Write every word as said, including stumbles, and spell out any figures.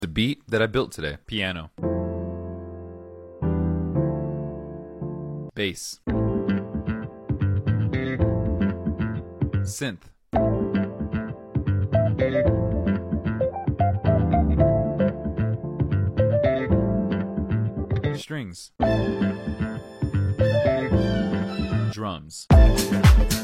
The beat that I built today. Piano. Bass. Synth. Strings. Drums.